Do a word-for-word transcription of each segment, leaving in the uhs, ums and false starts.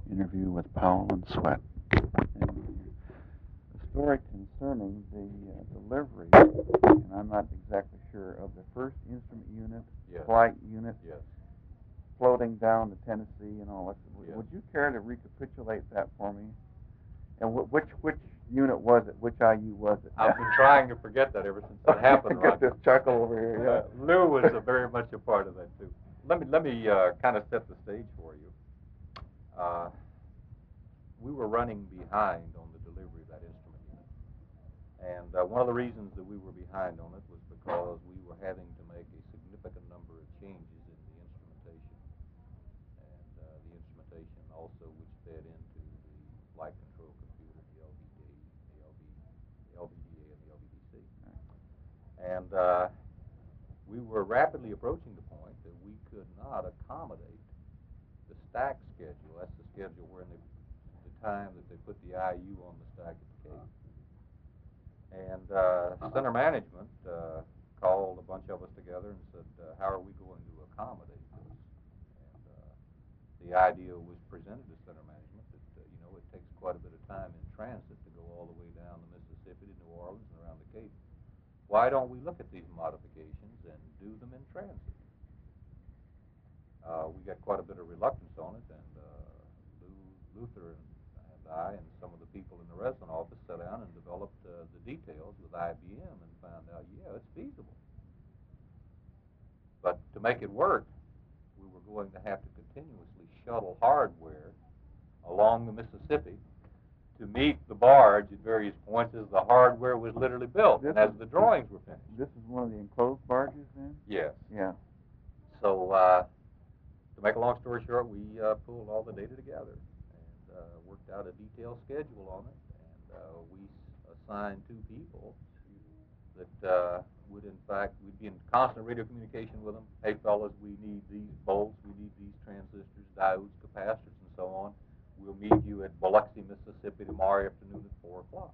interview with Powell and Sweat. And the story concerning the uh, delivery, and I'm not exactly sure, of the first instrument unit, Yes. flight unit, Yes. floating down to Tennessee and all that. Yes. Would you care to recapitulate that for me? And wh- which which unit was it? Which I U was it? I've been trying to forget that ever since it happened, Get Roger. this chuckle over here, yeah. Uh, Lou was a very much a part of that, too. Let me, let me uh, kind of set the stage for you. Uh, we were running behind on the delivery of that instrument unit. And uh, one of the reasons that we were behind on it was because we were having to make a significant number of changes in the instrumentation. And uh, the instrumentation also which fed into the flight control computer, the L V D, the L V, the L V D A and the L V D C. And uh, we were rapidly approaching the point that we could not accommodate the stack schedule. That's the schedule where they, the time that they put the I U on the stack at the Cape. And uh, center management uh, called a bunch of us together and said, uh, how are we going to accommodate this? And uh, the idea was presented to center management that, uh, you know, it takes quite a bit of time in transit to go all the way down the Mississippi to New Orleans and around the Cape. Why don't we look at these modifications and do them in transit? Uh, we got quite a bit of reluctance on it, and uh, Lou, Luther and, and I and some of the people in the resident office sat down and developed uh, the details with I B M and found out, yeah, it's feasible. But to make it work, we were going to have to continuously shuttle hardware along the Mississippi to meet the barge at various points as the hardware was literally built This and as is- the drawings were finished. This is one of the enclosed barges then? Yes. Yeah. So uh, to make a long story short, we uh, pulled all the data together and uh, worked out a detailed schedule on it. And uh, we assigned two people that uh, would, in fact, we'd be in constant radio communication with them. Hey, fellas, we need these bolts, we need these transistors, diodes, capacitors, and so on. We'll meet you at Biloxi, Mississippi tomorrow afternoon at four o'clock.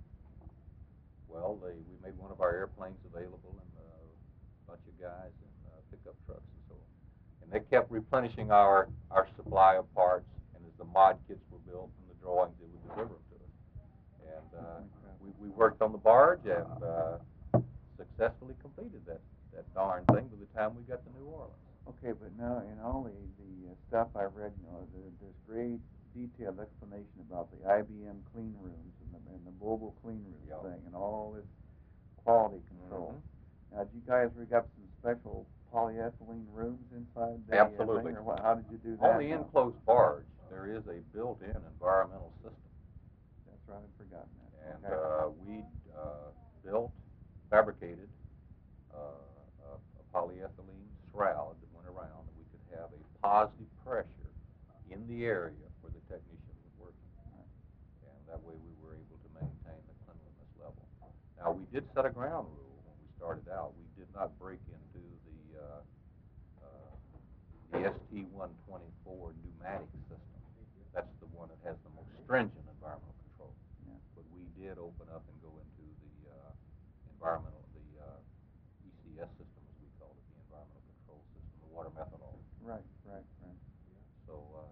Well, they, we made one of our airplanes available and uh, a bunch of guys in uh, pickup trucks and so on. And they kept replenishing our, our supply of parts, and as the mod kits were built and the drawings, they would deliver them to us. And uh, we, we worked on the barge and uh, successfully completed that, that darn thing by the time we got to New Orleans. Okay, but now in all the, the uh, stuff I read, you know, there, there's great detailed explanation about the I B M clean rooms and the, and the mobile clean room Yep. thing and all this quality control. Mm-hmm. Now, did you guys rig up some special polyethylene rooms inside the Absolutely. Uh, thing, or what, how did you do that? On the enclosed barge, there is a built-in environmental system. That's right, I'd forgotten that. And Okay. uh, we uh, built, fabricated uh, a, a polyethylene shroud that went around that we could have a positive pressure in the area where the technician was working. Right. And that way we were able to maintain the cleanliness level. Now, we did set a ground rule when we started out. We did not break into the uh, uh, the S T one twenty-four pneumatic system. That's the one that has the most stringent environmental control. Yeah. But we did open up and go into the uh, environmental, the uh, E C S system, as we call it, the environmental control system, the water methanol. Right, right, right. So, uh,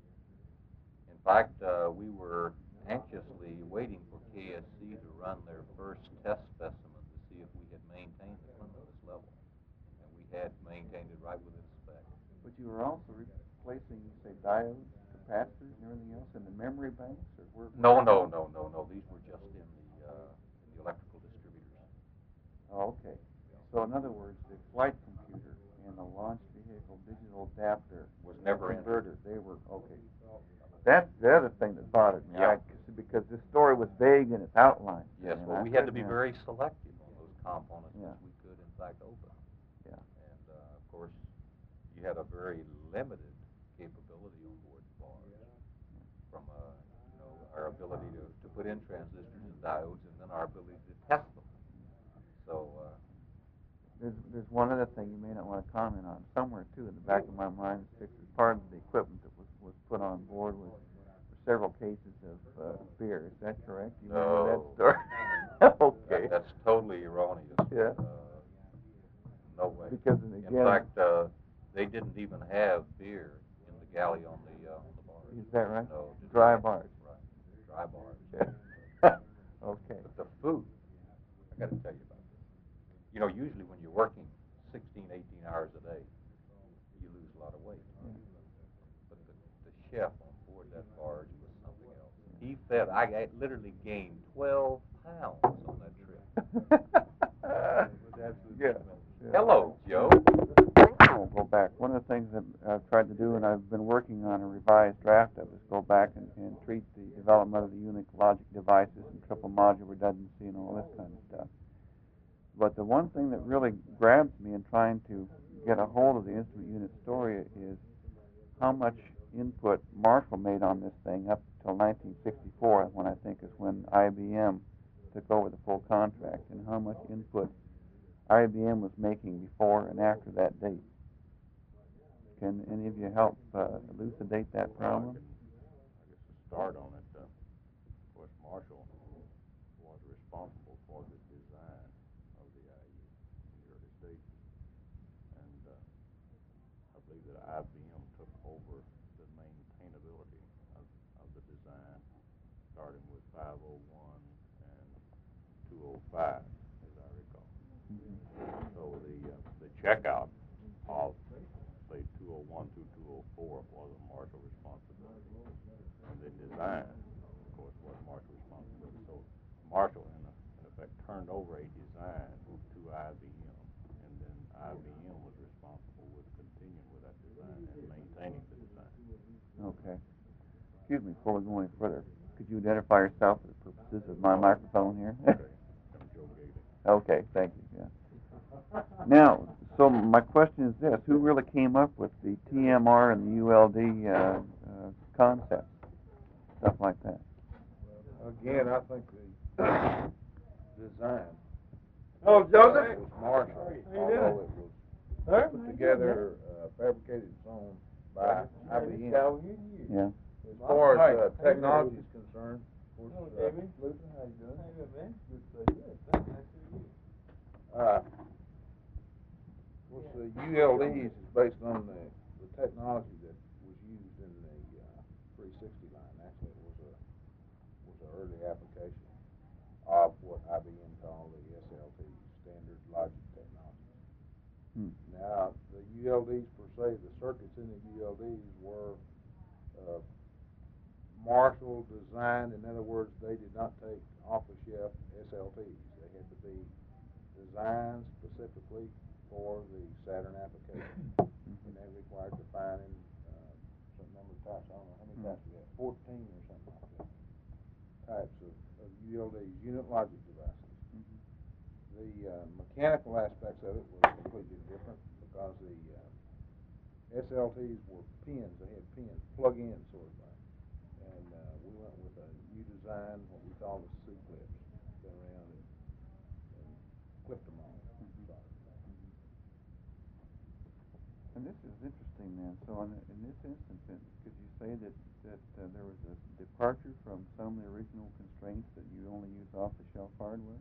in fact, uh, we were anxiously waiting for K S C to run their first test specimen to see if we had maintained the cleanliness level. And we had maintained it right within spec. But you were also replacing, say, diodes, capacitors, and everything else in the memory banks, or where? No, no, no, no, no. These were just in the, uh, in the electrical distributors. Oh, okay. So in other words, the flight computer and the launch vehicle digital adapter Was never in. converter, they were, okay. That's the other thing that bothered me. Yeah. I, because this story was vague in its outline. Yes, and well, I we had to couldn't, be uh, very selective on those components Yeah. which we could, in fact, open. Yeah. And, uh, of course, you had a very limited capability on board the barge from, uh, you know, our ability to, to put in transistors and diodes and then our ability to test them. So, uh, There's, there's one other thing you may not want to comment on. Somewhere, too, in the back of my mind, sticks as part of the equipment that was, was put on board was several cases of uh, beer. Is that correct? You remember that No. story? Okay. that, that's totally erroneous. Yeah. Uh, no way. Because, and In again, fact, uh, they didn't even have beer in the galley on the, uh, on the barge. Is that right? No, Dry design. bars. Right, dry bars. Okay. But the food, I got to tell you about this. You know, usually when you're working sixteen, eighteen hours a day, you lose a lot of weight. But the, the chef on board that barge was something else. He fed, I, I literally gained twelve pounds on that trip. Yeah. Yeah. Hello, Joe. I'll go back. One of the things that I've tried to do, and I've been working on a revised draft of, is go back and, and treat the development of the Unix logic devices and triple module redundancy and all this kind of stuff. But the one thing that really grabs me in trying to get a hold of the instrument unit story is how much input Marshall made on this thing up till nineteen sixty-four, when I think is when I B M took over the full contract, and how much input I B M was making before and after that date. Can any of you help uh, elucidate that problem? Well, I, can, I guess to start on it, uh, of course, Marshall was responsible for the design of the I U in the early stages. And uh, I believe that I B M took over the maintainability of, of the design, starting with five oh one and two oh five, as I recall. Mm-hmm. So the, uh, the checkout of say two oh one to two oh four was a Marshall responsibility. And the design, of course, was Marshall responsibility. So Marshall, in, a, in effect, turned over a design to I B M, and then I B M was responsible with continuing with that design and maintaining the design. Okay. Excuse me, before we go any further, could you identify yourself for the purposes of my microphone here? Okay. I'm Joe Gailey. Okay, thank you. Yeah. Now, so my question is this: who really came up with the T M R and the U L D uh, uh, concept, stuff like that? Again, I think the design Oh, Joseph? was Marshall, How you although doing? it was Huh? put together, uh, fabricated and sewn by I B M. Yeah. As far as uh, technology is concerned, of Hello, course, uh, Jamie. Luther, how you doing? How you doing, man? Good to see you. Nice to see you. Uh, of course, the U L Ds is based on the, the technology that was used in the uh, three sixty line. Actually, it was a was an early application of what I B M called the S L T, Standard Logic Technology. Hmm. Now, the U L Ds per se, the circuits in the U L Ds were uh, Marshall designed. In other words, they did not take off-the-shelf S L Ts. They had to be designed specifically for the Saturn application, and that required defining uh, some number of types. I don't know how many types we have, fourteen or something like that. Types of, of U L Ds, unit logic devices. Mm-hmm. The uh, mechanical aspects of it was completely different because the uh, S L Ts were pins. They had pins, plug-in sort of thing. And uh, we went with a new design, what we call the C-clips. Go around and, and clip them on. Mm-hmm. So, Mm-hmm. And this is interesting, then. So in, in this instance, then, could you say that, that uh, there was a departure from some of the original constraints that you only use off-the-shelf hardware?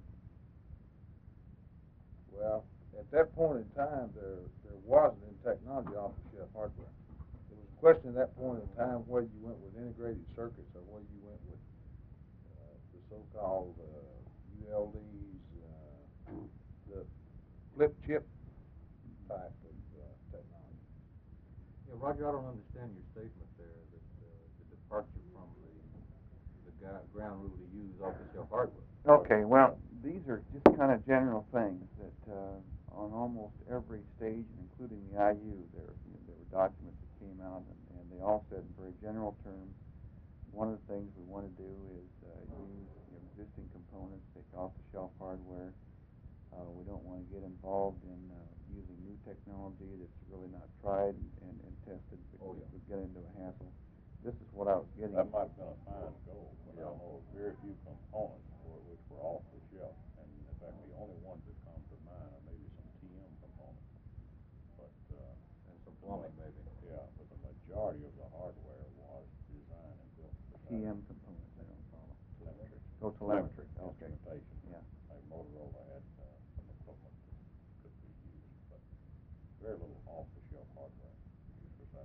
well, at that point in time, there there wasn't in technology off-the-shelf hardware. It was a question at that point in time whether you went with integrated circuits or whether you went with uh, the so-called uh, U L Ds, uh, the flip chip type of uh, technology. Yeah, Roger, I don't understand your statement there that uh, the departure from the the ga- ground rule to use off-the-shelf hardware. Okay, well, these are just kind of general things that uh, on almost every stage, including the I U, there, you know, there were documents that came out, and, and they all said in very general terms, one of the things we want to do is uh, use you know, existing components, take off-the-shelf hardware. Uh, we don't want to get involved in uh, using new technology that's really not tried and, and, and tested, because Oh, yeah. we get into a hassle. This is what I was getting That at. might have been a fine goal, but I know of very few components for which were off the shelf. And in fact, the only ones that come to mind are maybe some T M components. But uh, And some plumbing, maybe. yeah, but the majority of the hardware was designed and built for T Saturn. M components, I don't follow. Telemetry. Oh, telemetry, okay. Instrumentation. Yeah. Like Motorola had uh, some equipment that could be used, but very little off-the-shelf hardware used for Saturn.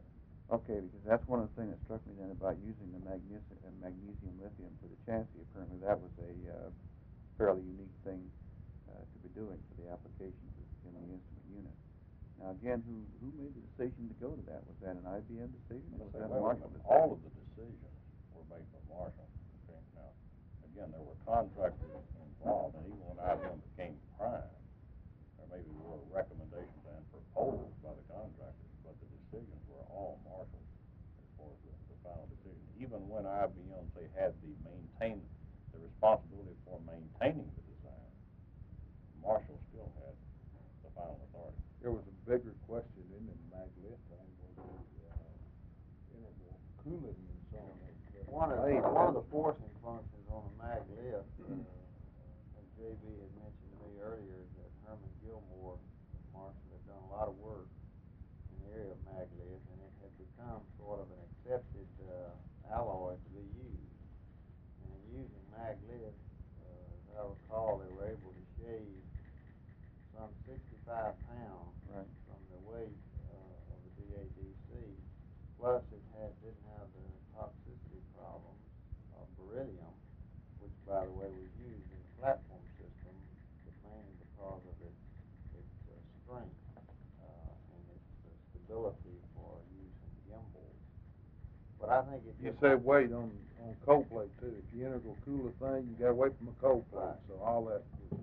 Okay, because that's one of the things that struck me then about using the magnesium, uh, magnesium lithium for the chassis. Apparently, that was a uh, fairly unique thing uh, to be doing for the applications in the instrument unit. Now, again, who who made the decision to go to that? Was that an I B M decision, or was Say, that a wait a Marshall minute, decision? all of the decisions were made by Marshall. Okay, now, again, there were contractors involved, and even when I B M became prime, there maybe were recommendations and proposals by the contractors, but the decisions were all Marshall's as far as the, the final decision. Even when I B M, say, had the maintain, the responsibility for maintaining the design, Marshall still had the final authority. There was a bigger question in the maglit thing, was the, uh, integral cooling and so on. that- that One of, made one of that. the forcing functions on a mag lift, uh, as J B had mentioned to me earlier, is that Herman Gilmore at Marshall had done a lot of work in the area of mag lift, and it had become sort of an accepted uh, alloy to be used. And in using mag lift, uh, as I recall, they were able to shave some sixty-five pounds Right. from the weight uh, of the D A D C. Plus, it had didn't have the toxicity problems of beryllium, which, by the way, was used in the platform system, but mainly because of its its uh, strength uh, and its uh, stability for use in gimbals. But I think it You just said weight on, on cold plate too. If you integral cooler thing, you got away from a cold plate, Right. so all that.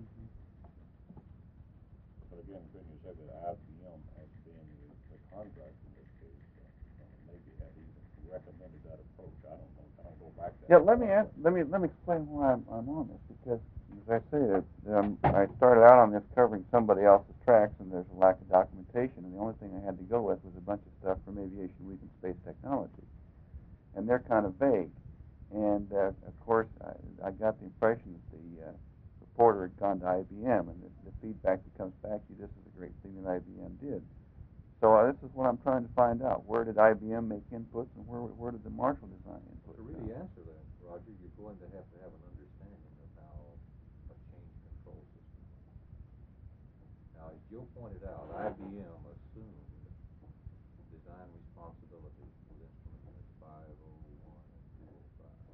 But again, couldn't you say that I B M, as being the, the contractor in this case, uh, uh, maybe had even recommended that approach? I don't know. I don't go back that Yeah, let me far, ask, but- let me let me explain why I'm, I'm on this, because as I say, um, I started out on this covering somebody else's tracks, and there's a lack of documentation, and the only thing I had to go with was a bunch of stuff from Aviation Week and Space Technology, and they're kind of vague. And uh, of course, I, I got the impression that the uh, reporter had gone to I B M, and the, the feedback that comes back to you, this is a great thing that I B M did. So uh, this is what I'm trying to find out. Where did I B M make inputs, and where where did the Marshall design inputs To come? really answer that, Roger, you're going to have to have an understanding of how a change control system works. Now, as Joe pointed out, I B M assumed design responsibility with instrument units five oh one and two oh five.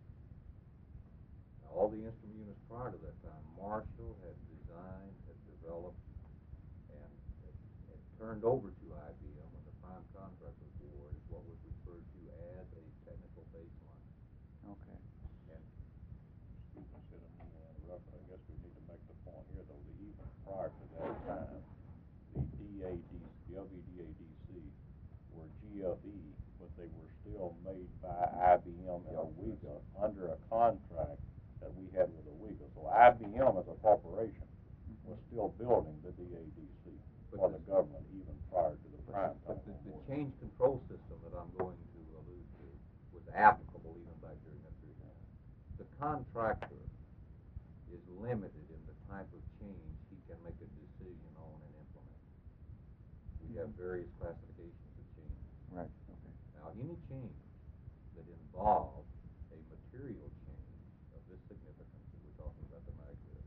Now, all the instrument units prior to that time, Marshall had designed, had developed, and had, had turned over to I B M when the prime contract was awarded, what was referred to as a technical baseline. Okay. And Excuse me, Sid, I didn't mean to interrupt, but I guess we need to make the point here, though, that even prior to that time, the D A D, the L V D A D C were G F E, but they were still made by I B M and AWEGA under a contract that we had with AWEGA. So I B M as a corporation was still building the D A D C But for the- the government even prior to the prime But time the, the award. change control system that I'm going to allude to was applicable even back during that period of time. The contractor is limited in the type of change he can make a decision on and implement. We have various classifications of change. Right. Okay. Now, any change that involved a material change of this significance that we're talking about the magnet,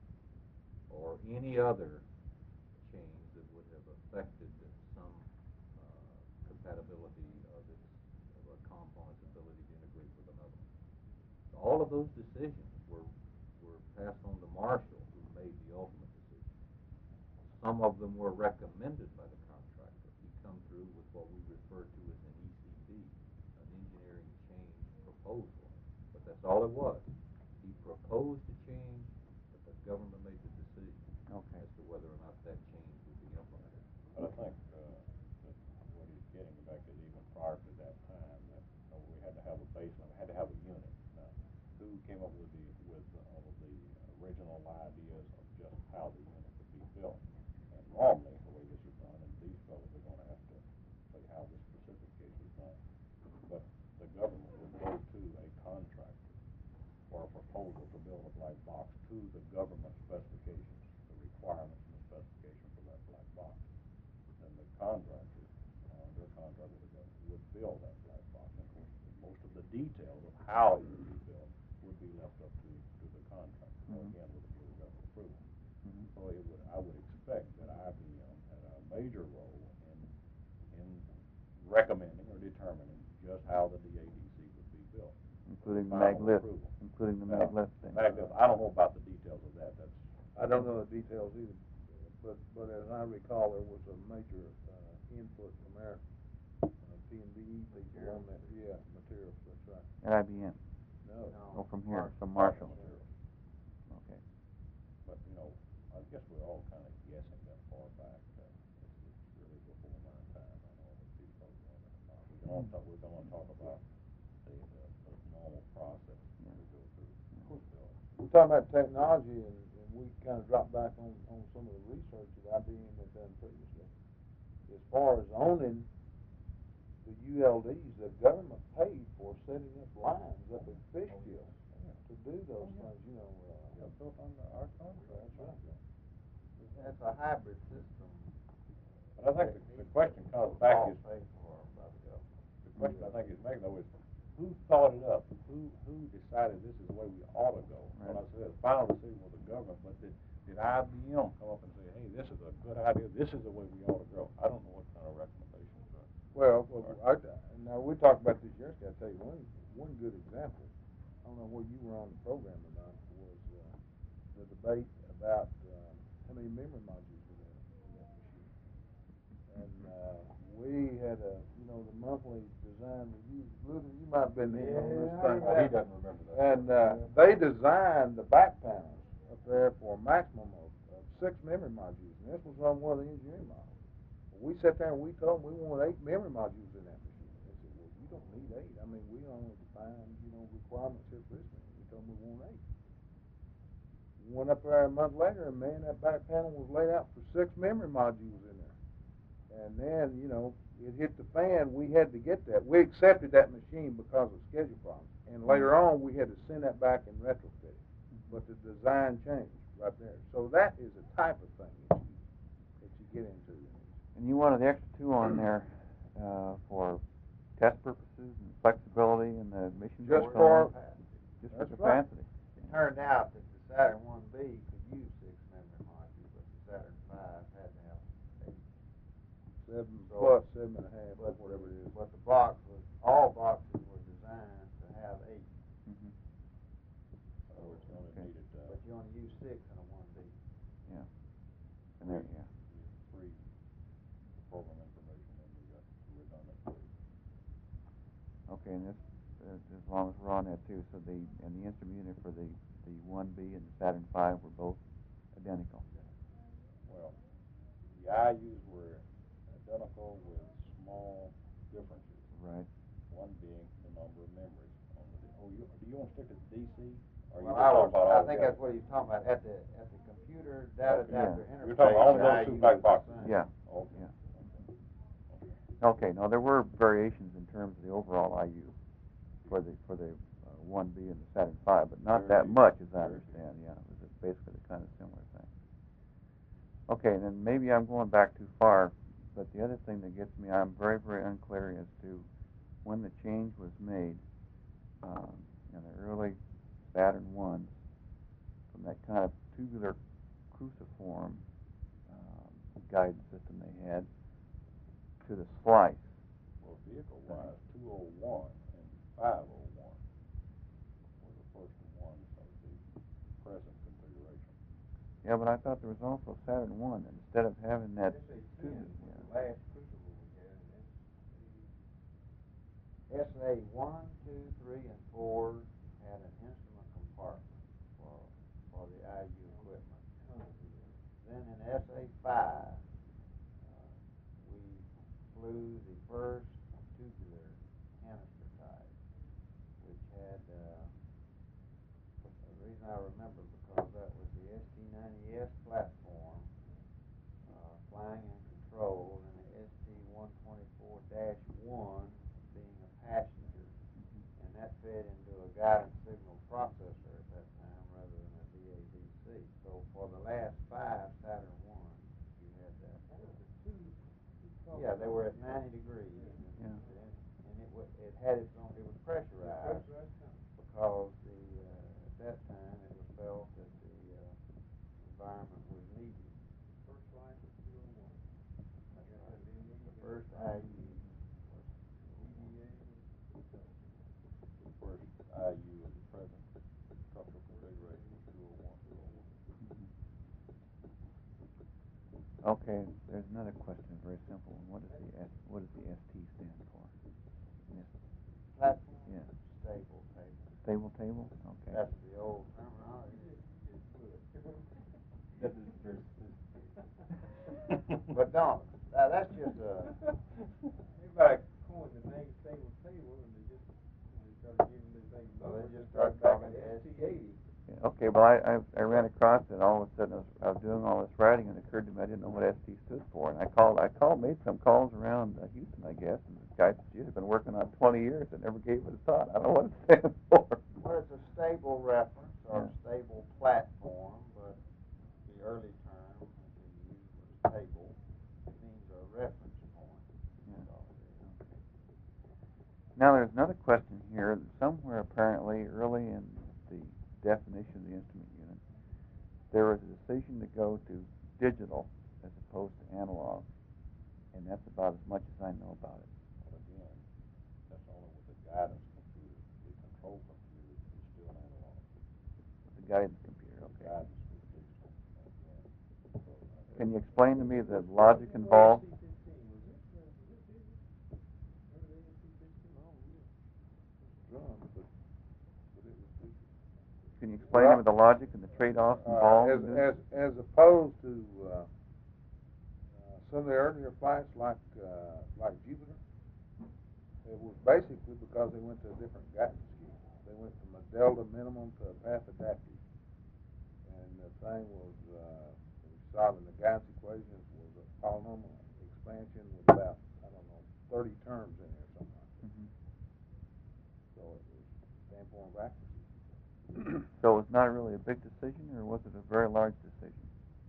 or any other change that would have affected some uh, compatibility of its of a component's ability to integrate with another one. So all of those decisions were were passed on to Marshall, who made the ultimate decision. Some of them were recommended by the contractor. He come through with what we refer to as an E C B, an engineering change proposal. But that's all it was. He proposed a change, but the government made the decision Okay. as to whether or not that change would be implemented. But I think uh, that what he's getting back is even prior to that time, that you know, we had to have a baseline, we had to have a unit. Now, who came up with the with all of the original ideas of just how the unit would be built? And normally, the way this is done, and these fellows are going to have to say how this specific case is done, but the government would go to a contractor for a proposal to build a black box to the government specifications, the requirements and the specification for that black box. Then the contractor, uh, under a contract with the government, would build that black box. And of course, most of the details of how it would be built would be left up to, to the contractor, Mhm. again, with, with the government approval. Mhm. So it would, I would expect that I B M had a major role in, in recommending or determining how the D A D C would be built. Including the Final maglev, approval. including the Now, maglev thing. Maglev, I don't know about the details of that, that's. I don't know the details either, but, but as I recall, there was a major, uh, input from our, uh, P and B E people on that, yeah, materials, that's right. At I B M, No. oh, from here, Marshall. from Marshall. Materials. Okay. But, you know, I guess we're all kind of guessing that far back. Uh, it's, it's really before my time. I know that people are going to, uh, we don't talk, we're going to talk about the, the, the normal process Yeah. we go through. Cool. Build. We're talking about technology, and, and we kind of dropped back on, on some of the research that I B M had done previously. As far as owning the U L Ds, the government paid for setting up lines up at Fishkill to do those things, you know, uh. Yeah, built on the, our contract. That's right. That's a hybrid system. But I think the, the question comes back All is, paid for by the government. the question I think is making though is, who thought it up? Who, who decided this is the way we ought to go? When I said, the final decision was the government, but did, did I B M come up and say, hey, this is a good idea, this is the way we ought to go? I don't know what kind of recommendations are. Well, well, I, now, we talked about this yesterday, I'll tell you one, one good example, I don't know whether you were on the program or not, was, uh, the debate about, uh, how many memory modules were in, in that machine. And, uh, we had a, you know, the monthly design review, Luther, you might have been in on this thing. Oh, he doesn't remember that. And, uh, they designed the back panels up there for a maximum of, of six memory modules, and this was on one of the engineering models. We sat there and we told them we wanted eight memory modules in that machine. They said, well, you don't need eight. I mean, we only define, you know, requirements here for this machine. We told them we want eight. We went up there a month later, and man, that back panel was laid out for six memory modules in there. And then, you know, it hit the fan. We had to get that. We accepted that machine because of schedule problems. And later on, we had to send that back and retrofit it. But the design changed right there. So that is a type of thing that you, that you get into. And you wanted the extra two on there, uh, for test purposes and flexibility and the mission. Just control, for- Just for That's right. capacity. It turned out that the Saturn one B could use six memory modules, but the Saturn five had to have eight. Seven So- plus seven and a half, or But, whatever it is. but the box was, all boxes were designed to have eight, Mhm. So it's only Okay. needed, uh, but you only use six in a one B. Yeah. And there, yeah. three program information, and we got redundant three. Okay, and this, uh, as long as we're on that too, so the, and the instrument unit for the, the one B and the Saturn five were both identical. Well, the I Us were identical with small differences, Right. one being the number of memories on the, D- oh, you, do you want to stick to the D C? Or you Well, just I talking was, about I all think together? that's what he's talking about, at the, at the computer data Okay. adapter Yeah. interface. You're talking about only the those two I U black was the boxes? same. Yeah. Okay. Yeah. Okay. Okay, no, there were variations in terms of the overall I U for the, for the uh, one B and the Saturn five, but not that Very- much as I very understand, yeah, it was basically the kind of similar thing. Okay, and then maybe I'm going back too far, but the other thing that gets me, I'm very, very unclear as to when the change was made, um, in the early Saturn ones, from that kind of tubular cruciform, um, guidance system they had, to the slice. Well, vehicle-wise, two oh one and five oh one were the first ones of the present configuration. Yeah, but I thought there was also Saturn one, and instead of having that S A tube, ten was yeah. the last crucible we had, and S A one, two, three, and four had an instrument compartment for, for the I U equipment. Then in S A five, uh, we flew the first tubular canister type, which had, uh, the reason I remember because that was the S T ninety S platform, uh, flying and control, and the S T one twenty-four dash one being a passenger, and that fed into a guidance signal processor at that time rather than a D A D C. So for the last five Saturn ones, you had that. Yeah, they were at ninety degrees, and, Yeah. and, and it was, it had its own, it was pressurized because the, uh, at that time it was felt that the, uh, environment was needed. First flight was two oh one. That's right. The first I U was E D A. Okay, there's another question, a very simple one. What does the S, what does the S T stand for? Yes. Platform? Yeah. Stable table. Stable table? Okay. That's the old terminology. But don't, uh, that's just a, Everybody coined the name stable table and they just, you know, they started giving this thing so they numbers. just They start calling calling it it S T eighty. Yeah, okay, well, I, I, I ran across it, and all of a sudden, I was, I was doing all this writing, and it occurred to me I didn't know what S T stood for, and I called, I called, made some calls around uh, Houston, I guess, and the guy said, gee, I've been working on it twenty years, and never gave it a thought. I don't know what it stands for. well, it's a stable reference or Yeah. stable platform, but the early term that they used was table. It means a reference point. Yeah. That's all it is. Now, there's another question here, that somewhere apparently early in the definition of the instrument unit, there was a decision to go to digital as opposed to analog, and that's about as much as I know about it. Well, again, that's only with the guidance computer. The control computer is still analog. The guidance computer, The okay. guidance is digital. Again, so, uh, Can you explain to me the logic involved? A S C fifteen, was it, uh, was it digital? Remember the A S C fifteen? Oh, yeah. Drums, but, but it was digital. Can you explain to me the logic and the trade-offs Uh, involved? as, in doing as, as opposed to, uh, uh, some of the earlier flights like, uh, like Jupiter, it was basically because they went to a different guidance scheme. They went from a delta minimum to a path adaptive. And the thing was, uh, we saw in the guidance equations was a polynomial expansion with about, I don't know, thirty terms in there or something like that. Mhm. So it was standpoint of accuracy. So it was not really a big decision, or was it a very large decision?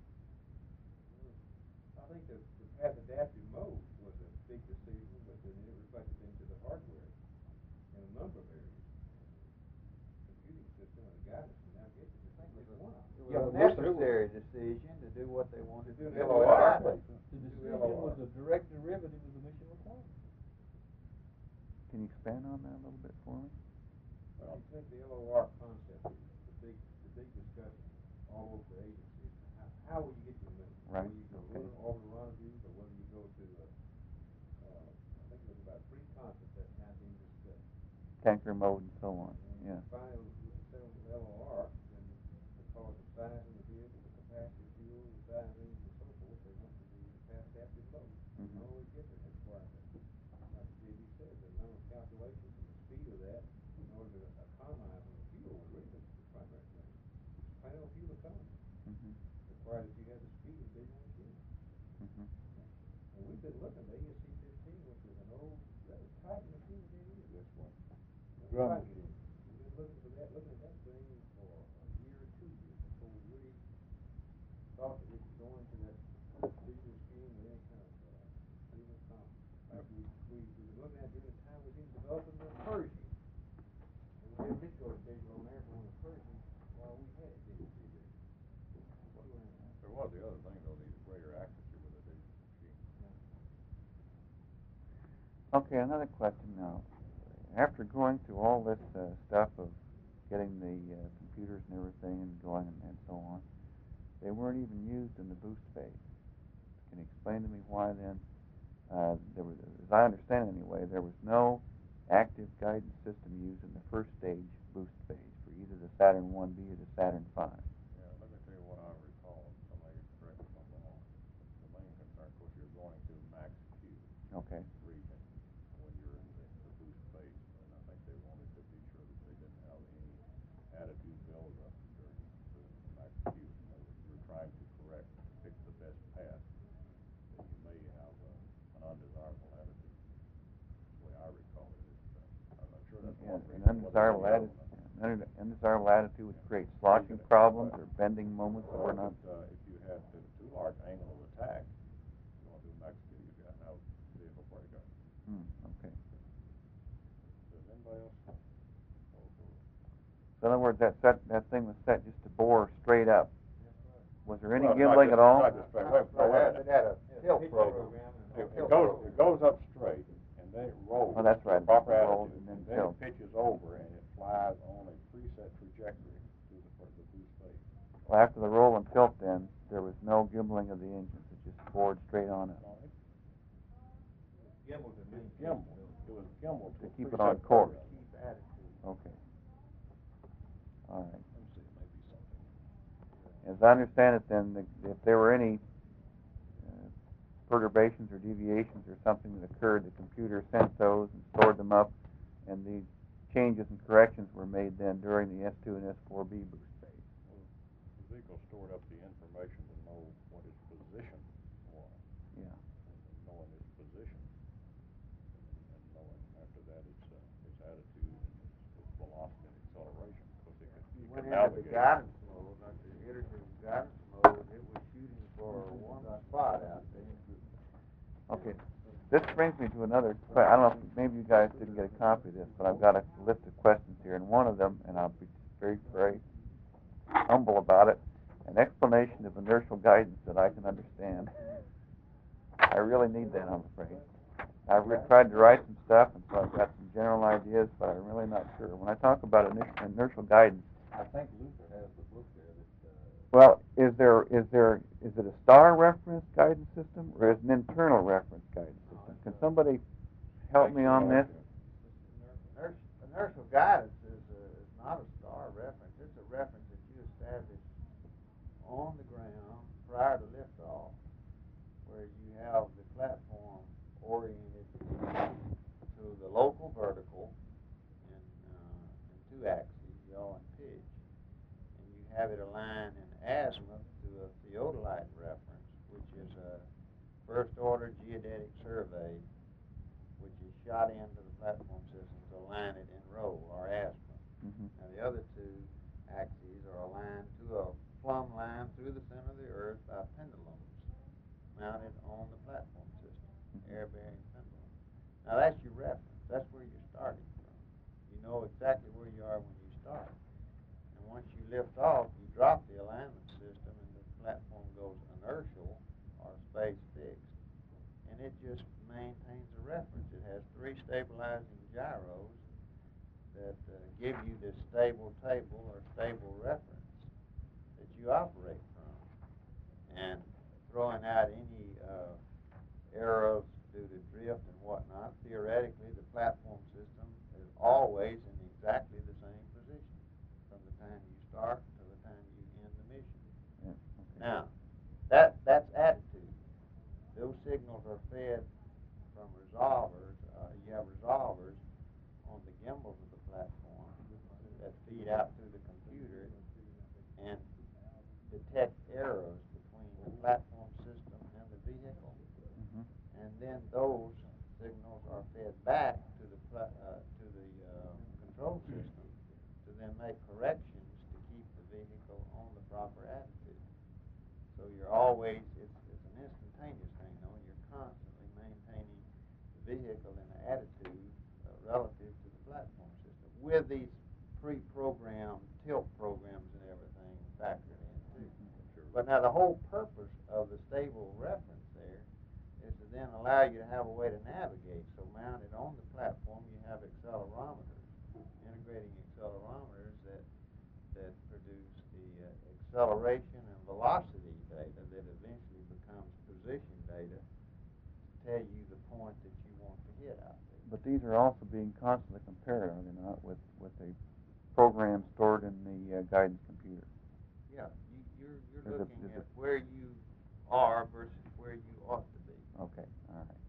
I think the, the path adaptive mode was a big decision, but then it reflected into the hardware in a number of areas. Computing system and the guidance and navigation system is just one of them. It was a necessary decision to do what they wanted to To do do. an L O R. with The guidance. decision was a direct derivative of the mission requirement. Can you expand on that a little bit for me? Well, you take the L O R concept, the big, the big discussion all over the agency. How, how will you get to the moon? Right, Whether you go okay. lunar orbital rendezvous, or whether you go to, uh, uh, I think it was about three concepts that time being discussed. Tanker mode and so on, And yeah. finally, we settled with L O R, then because of size of the vehicle, the capacity of fuel, the size of engine, and so forth, they went to the path adaptive mode. Mhm. You always get there, that's why, like J B said, the number of calculations and the speed of that, in order to economize on the fuel, was really the the primary thing. Plain old fuel economy Mhm. required that you have the speed of big on fuel. Mhm. And we've been looking at A S C fifteen, which was an old, rather tight machine to get in. This one. That's Drum tight machine. We've been looking for that, looking at that thing for a year or two years before we really thought that we could go into that digital scheme with any kind of, uh, real confidence. Like we, we, we've been looking at during the time we've been developing the Pershing. And we didn't go to digital on airborne the Pershing while we had it digital. There was the other thing, though, the greater accuracy with a digital machine. Okay, another question now. After going through all this uh, stuff of getting the uh, computers and everything and going and, and so on, they weren't even used in the boost phase. Can you explain to me why then? Uh, there was, as I understand it anyway, there was no active guidance system used in the first stage boost phase for either the Saturn one B or the Saturn five. Yeah, let me tell you what I recall. Somebody correct me if I'm wrong. The main concern, of course, you're going through max Q Okay. region when you're in the, the boost phase, and I think they wanted to be sure that they didn't have any attitude buildup during the max Q. In other words, you're trying to correct, pick the best path, that you may have uh, an undesirable attitude. That's the way I recall it. It's, uh, I'm not sure that's Yeah, one an reason. undesirable attitude, an undesirable attitude would create slocking problems or bending moments that were not. Uh, if you had too, too large angle of attack, going through max Q, you've got no vehicle breakup. Hmm, okay. Does anybody else? Oh, oh. So in other words, that set, that thing was set just to bore straight up. Was there any Well, not gimbling just- at all? Not just straight. Wait, no, wait a minute. It had a tilt Picture program. and It, all. it goes, it goes up straight, and then it rolls. Oh, that's right, to Proper it rolls attitude, and then and then it tilts. pitches over, and it flies on a preset trajectory through the, fir- the boost phase. Well, after the roll and tilt then, there was no gimbling of the engines. It just board straight on it No, it- Gimbal to It's maintain. gimbal, it was gimbal to a keep it preset on course? paradigm. Keep attitude. Okay. All right. Let me see, it may be something. As I understand it, then, the- if there were any uh, perturbations or deviations or something that occurred, the computer sent those and stored them up, and the changes and corrections were made then during the S two and S four B boost phase. The vehicle stored up the information to know what its position was, Yeah. and knowing its position, and, and knowing after that its, uh, its attitude and its, its velocity and acceleration, because it could, You it went could into the navigate. guidance mode, like the iterative guidance mode, it was shooting for one spot out there. Okay. This brings me to another que- I don't know if maybe you guys didn't get a copy of this, but I've got a list of questions here, and one of them, and I'll be very, very humble about it, an explanation of inertial guidance that I can understand. I really need that, I'm afraid. I've re- tried to write some stuff, and so I've got some general ideas, but I'm really not sure. When I talk about inertial, inertial guidance, I think Luther has the book there that, uh, well, is there is there is it a star reference guidance system or is it an internal reference guidance system? Can somebody help me on this? Inertial, inertial guidance is, a, is not a star reference. It's a reference that you establish on the ground prior to liftoff, where you have the platform oriented to the local vertical in, uh, in two axes, yaw and pitch, and you have it aligned in azimuth to a theodolite reference, which is a first-order geodetic survey, which is shot into the platform system to align it in roll, or azimuth. Mm-hmm. Now, the other two axes are aligned to a plumb line through the center of the Earth by pendulums mounted on the platform system, air-bearing pendulum. Now, that's your reference. That's where you're starting from. You know exactly where you are when you start. And once you lift off, you drop the alignment system, and the platform goes inertial, or space fixed, and it just maintains a reference. It has three stabilizing gyros that uh, give you this stable table or stable reference that you operate from. And throwing out any uh, errors due to drift and whatnot, theoretically the platform system is always in exactly the same position from the time you start to the time you end the mission. Yeah, okay. Now, that that's attitude. Those signals are fed from resolvers. Uh, you have resolvers on the gimbals of the platform that feed out through the computer and detect errors between the platform system and the vehicle. Mm-hmm. And then those signals are fed back to the pla- uh, to the uh, control system to then make corrections to keep the vehicle on the proper attitude. So you're always, it's, it's an instantaneous thing, though. You're constantly maintaining the vehicle in the attitude uh, relative to the platform system with these pre-programmed tilt programs and everything factored in, too. But now the whole purpose of the stable reference there is to then allow you to have a way to navigate. So mounted on the platform, you have accelerometers, integrating accelerometers that that produce the uh, acceleration and velocity data that eventually becomes position data to tell you the point that you want to hit out there. But these are also being constantly compared, are they not, with, with a program stored in the uh, guidance computer? Yeah, you, you're, you're There's a- looking there's at a- where you are versus where you ought to be. Okay, all right.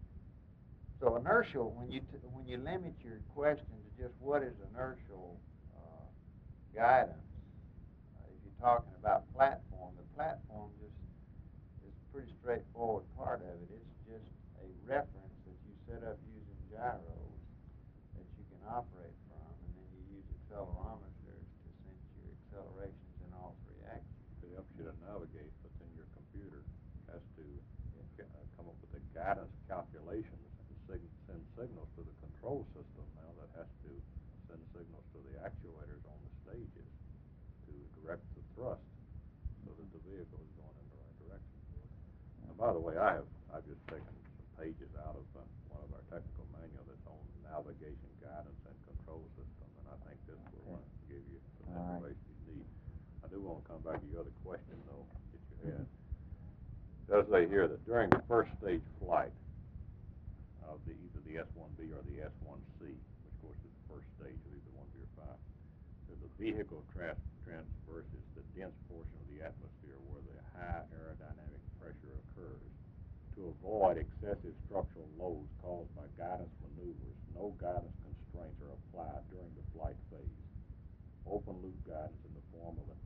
So inertial, when you t- when you limit your question to just what is inertial uh, guidance, uh, if you're talking about platform, the platform just is a pretty straightforward part of it. It's just a reference that you set up using gyros that you can operate from, and then you use accelerometers to sense your accelerations in all three axes. It helps you to navigate, but then your computer has to uh, come up with the guidance calculations and sig- send signals to the control system now that has to send signals to the actuators on the stages to direct the thrust so that the vehicle is going in the right direction. And by the way, I have I've just taken some pages out of uh, one of our technical manual that's on navigation guidance and control system, and I think this will uh, give you some All right. information you need. I do want to come back to your other question, though, that you had. does say here that During the first stage flight of the, either the S one B or the S one C, which of course is the first stage of either one B or five, so the vehicle tra- traverses the dense portion of the atmosphere where the high aerodynamic pressure occurs. To avoid excessive structural loads caused by guidance maneuvers, no guidance constraints are applied during the flight phase. Open loop guidance in the form of an